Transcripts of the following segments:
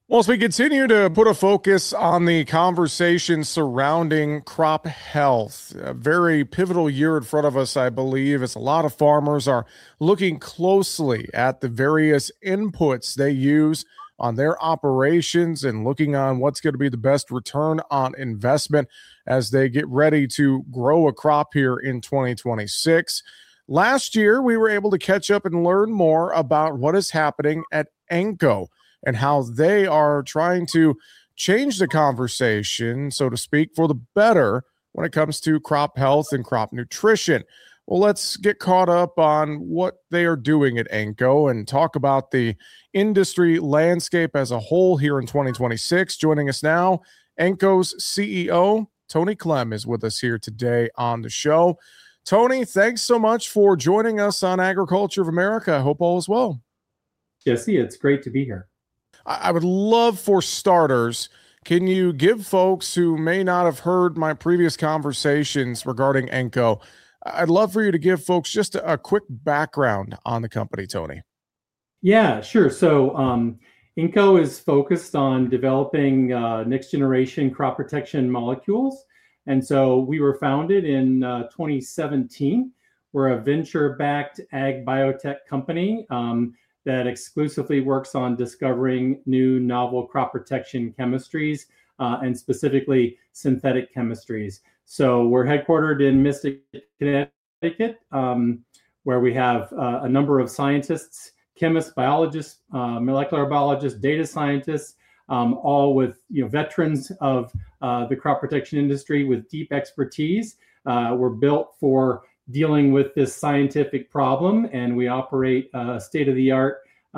Well, as we continue to put a focus on the conversation surrounding crop health, a very pivotal year in front of us, I believe, as a lot of farmers are looking closely at the various inputs they use on their operations and looking on what's going to be the best return on investment as they get ready to grow a crop here in 2026. Last year, we were able to catch up and learn more about what is happening at Enco and how they are trying to change the conversation, so to speak, for the better when it comes to crop health and crop nutrition. Well, let's get caught up on what they are doing at Enco and talk about the industry landscape as a whole here in 2026. Joining us now, Enco's CEO, Tony Clem, is with us here today on the show. Tony, thanks so much for joining us on Agriculture of America. I hope all is well. Jesse, it's great to be here. I would love, for starters, can you give folks who may not have heard my previous conversations regarding Enco, I'd love for you to give folks just a quick background on the company, Tony. Yeah, sure. So Enco is focused on developing next generation crop protection molecules. And so we were founded in 2017. We're a venture-backed ag biotech company that exclusively works on discovering new novel crop protection chemistries and specifically synthetic chemistries. So we're headquartered in Mystic, Connecticut, where we have a number of scientists, chemists, biologists, molecular biologists, data scientists, all with veterans of the crop protection industry with deep expertise. We're built for dealing with this scientific problem, and we operate a state-of-the-art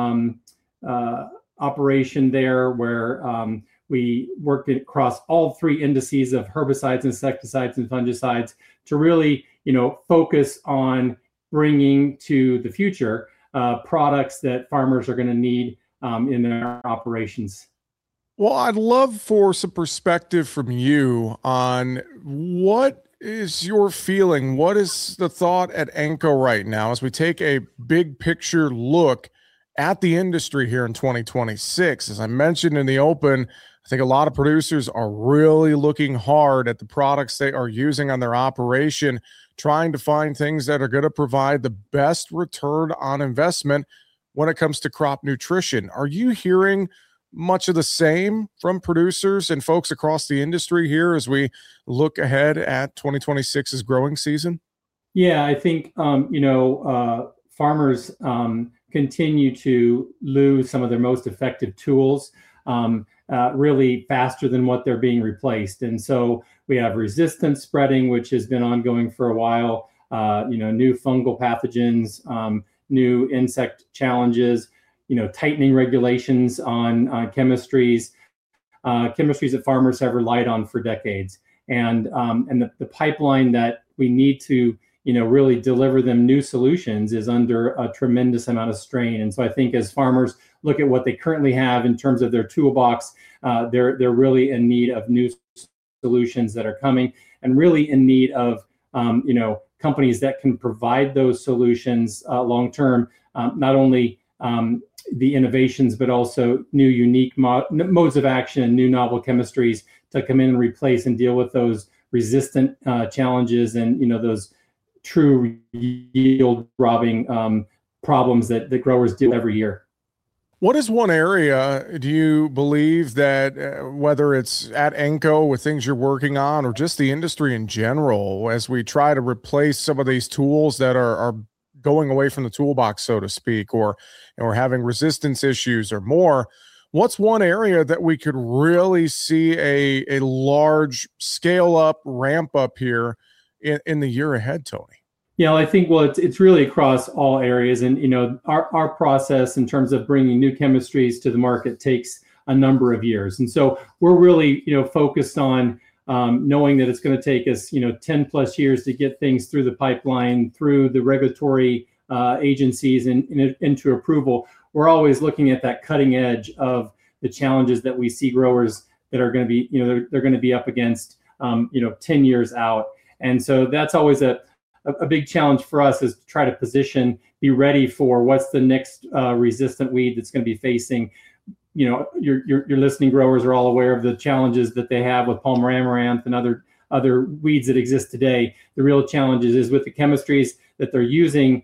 operation there where we work across all three indices of herbicides, insecticides, and fungicides to really, focus on bringing to the future products that farmers are going to need in their operations. Well, I'd love for some perspective from you on what is your feeling? What is the thought at Enco right now as we take a big picture look at the industry here in 2026? As I mentioned in the open, I think a lot of producers are really looking hard at the products they are using on their operation, trying to find things that are going to provide the best return on investment when it comes to crop nutrition. Are you hearing much of the same from producers and folks across the industry here as we look ahead at 2026's growing season? Yeah, I think, farmers continue to lose some of their most effective tools really faster than what they're being replaced. And so we have resistance spreading, which has been ongoing for a while, new fungal pathogens, new insect challenges, tightening regulations on chemistries that farmers have relied on for decades. And the pipeline that we need to, really deliver them new solutions is under a tremendous amount of strain. And so I think as farmers look at what they currently have in terms of their toolbox, they're really in need of new solutions that are coming, and really in need of, companies that can provide those solutions long-term, not only the innovations, but also new unique modes of action and new novel chemistries to come in and replace and deal with those resistant challenges and those true yield robbing problems that the growers do every year. What is one area, do you believe that whether it's at Enco with things you're working on or just the industry in general, as we try to replace some of these tools that are going away from the toolbox, so to speak, or having resistance issues or more, what's one area that we could really see a large scale up, ramp up here in the year ahead, Tony? Yeah, I think, it's really across all areas. And, our process in terms of bringing new chemistries to the market takes a number of years. And so we're really, focused on knowing that it's going to take us, 10 plus years to get things through the pipeline, through the regulatory agencies and into approval. We're always looking at that cutting edge of the challenges that we see growers that are going to be, they're going to be up against, 10 years out. And so that's always a big challenge for us, is to try to be ready for what's the next resistant weed that's going to be facing your listening growers are all aware of the challenges that they have with palmer amaranth and other weeds that exist today. The real challenges is with the chemistries that they're using,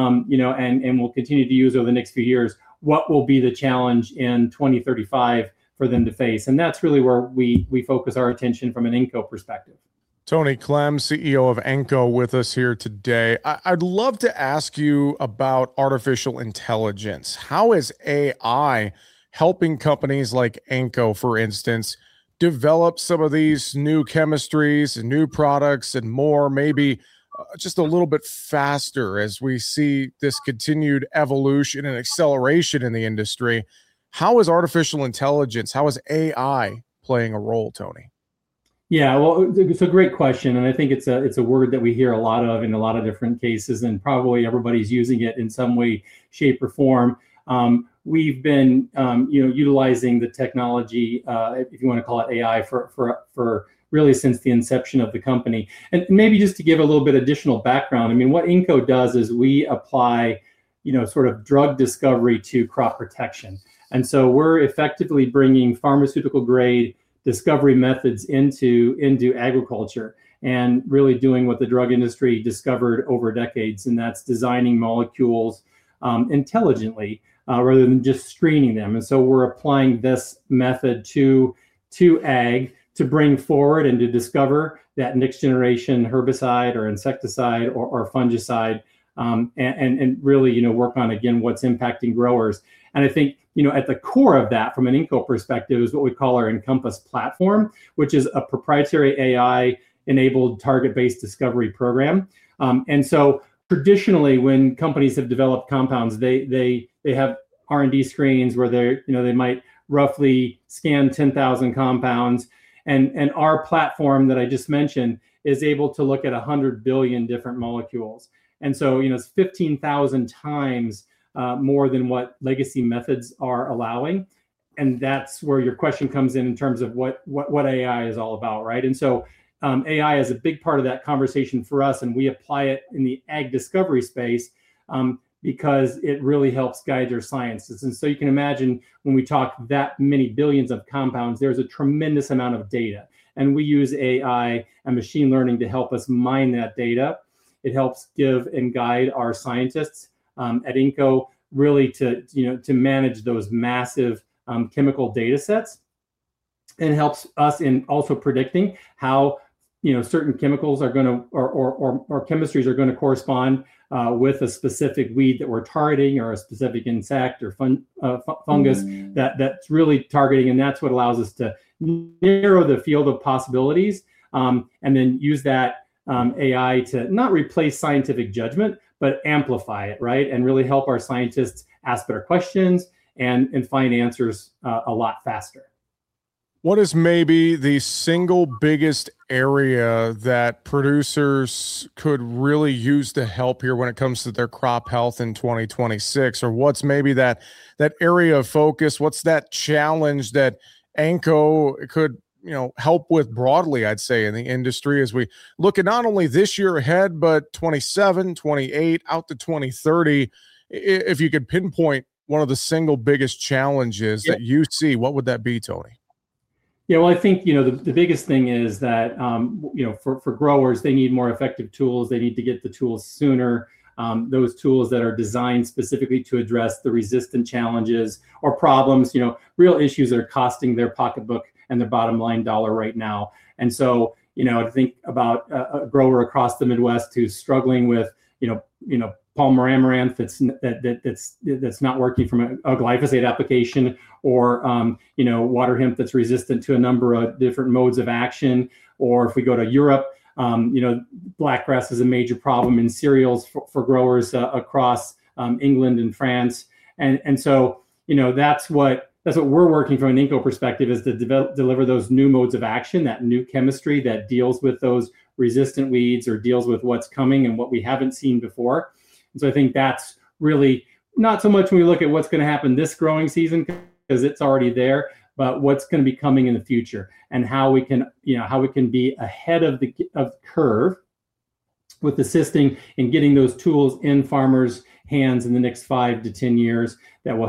and will continue to use over the next few years. What will be the challenge in 2035 for them to face? And that's really where we focus our attention from an Enco perspective. Tony Clem, CEO of Enco, with us here today. I'd love to ask you about artificial intelligence. How is AI helping companies like Enco, for instance, develop some of these new chemistries and new products and more, maybe just a little bit faster as we see this continued evolution and acceleration in the industry? How is artificial intelligence, how is AI playing a role, Tony? Yeah, well, it's a great question, and I think it's a word that we hear a lot of in a lot of different cases, and probably everybody's using it in some way, shape, or form. We've been, utilizing the technology, if you want to call it AI, for really since the inception of the company. And maybe just to give a little bit additional background, I mean, what Enco does is we apply, sort of drug discovery to crop protection, and so we're effectively bringing pharmaceutical grade discovery methods into agriculture and really doing what the drug industry discovered over decades, and that's designing molecules intelligently rather than just screening them. And so we're applying this method to ag to bring forward and to discover that next generation herbicide or insecticide or fungicide, and really work on, again, what's impacting growers. And I think at the core of that, from an Enco perspective, is what we call our Encompass platform, which is a proprietary AI-enabled target-based discovery program. And so traditionally, when companies have developed compounds, they have R&D screens where they might roughly scan 10,000 compounds, and our platform that I just mentioned is able to look at 100 billion different molecules. And so it's 15,000 times more than what legacy methods are allowing. And that's where your question comes in terms of what AI is all about, right? And so AI is a big part of that conversation for us, and we apply it in the ag discovery space because it really helps guide their scientists. And so you can imagine when we talk that many billions of compounds, there's a tremendous amount of data. And we use AI and machine learning to help us mine that data. It helps give and guide our scientists at Enco really to manage those massive chemical data sets, and helps us in also predicting how certain chemicals are going to or chemistries are going to correspond with a specific weed that we're targeting, or a specific insect or fungus that's really targeting. And that's what allows us to narrow the field of possibilities, and then use that AI to not replace scientific judgment, but amplify it, right? And really help our scientists ask better questions and find answers a lot faster. What is maybe the single biggest area that producers could really use to help here when it comes to their crop health in 2026? Or what's maybe that area of focus? What's that challenge that Enco could help with broadly, I'd say, in the industry, as we look at not only this year ahead, but 27, 28, out to 2030? If you could pinpoint one of the single biggest challenges that you see, what would that be, Tony? Yeah, well, I think, the biggest thing is that, for growers, they need more effective tools. They need to get the tools sooner. Those tools that are designed specifically to address the resistant challenges or problems, real issues that are costing their pocketbook and their bottom line dollar right now. And so, I think about a grower across the Midwest who's struggling with, palmer amaranth that's not working from a glyphosate application, or water hemp that's resistant to a number of different modes of action. Or if we go to Europe, blackgrass is a major problem in cereals for growers across England and France. And so that's what we're working from an Enco perspective, is to deliver those new modes of action, that new chemistry that deals with those resistant weeds or deals with what's coming and what we haven't seen before. And so I think that's really not so much when we look at what's going to happen this growing season, because it's already there, but what's going to be coming in the future, and how we can be ahead of the curve with assisting in getting those tools in farmers' hands in the next 5 to 10 years that will help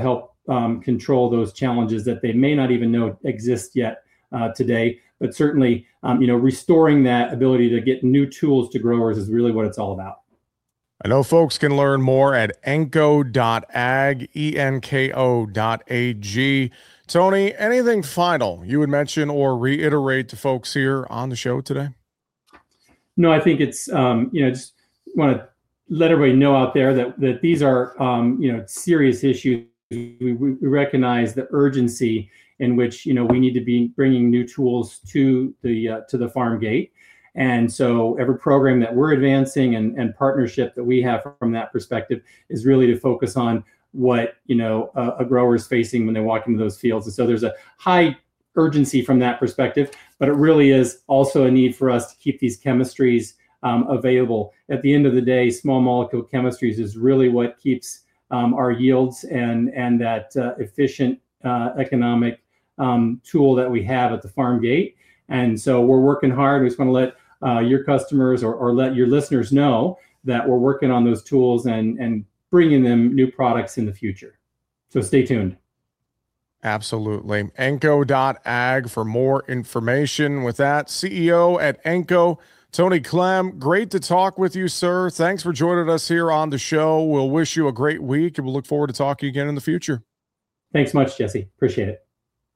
control those challenges that they may not even know exist yet today. But certainly, restoring that ability to get new tools to growers is really what it's all about. I know folks can learn more at enco.ag, enko.ag. Tony, anything final you would mention or reiterate to folks here on the show today? No, I think it's, just want to let everybody know out there that these are, serious issues. We recognize the urgency in which, we need to be bringing new tools to the farm gate. And so every program that we're advancing and partnership that we have from that perspective is really to focus on what, a grower is facing when they walk into those fields. And so there's a high urgency from that perspective, but it really is also a need for us to keep these chemistries available. At the end of the day, small molecule chemistries is really what keeps our yields and that efficient economic tool that we have at the farm gate. And so we're working hard. We just want to let your customers or let your listeners know that we're working on those tools and bringing them new products in the future. So stay tuned. Absolutely. Enco.ag for more information. With that, CEO at Enco, Tony Clem, great to talk with you, sir. Thanks for joining us here on the show. We'll wish you a great week, and we'll look forward to talking again in the future. Thanks much, Jesse. Appreciate it.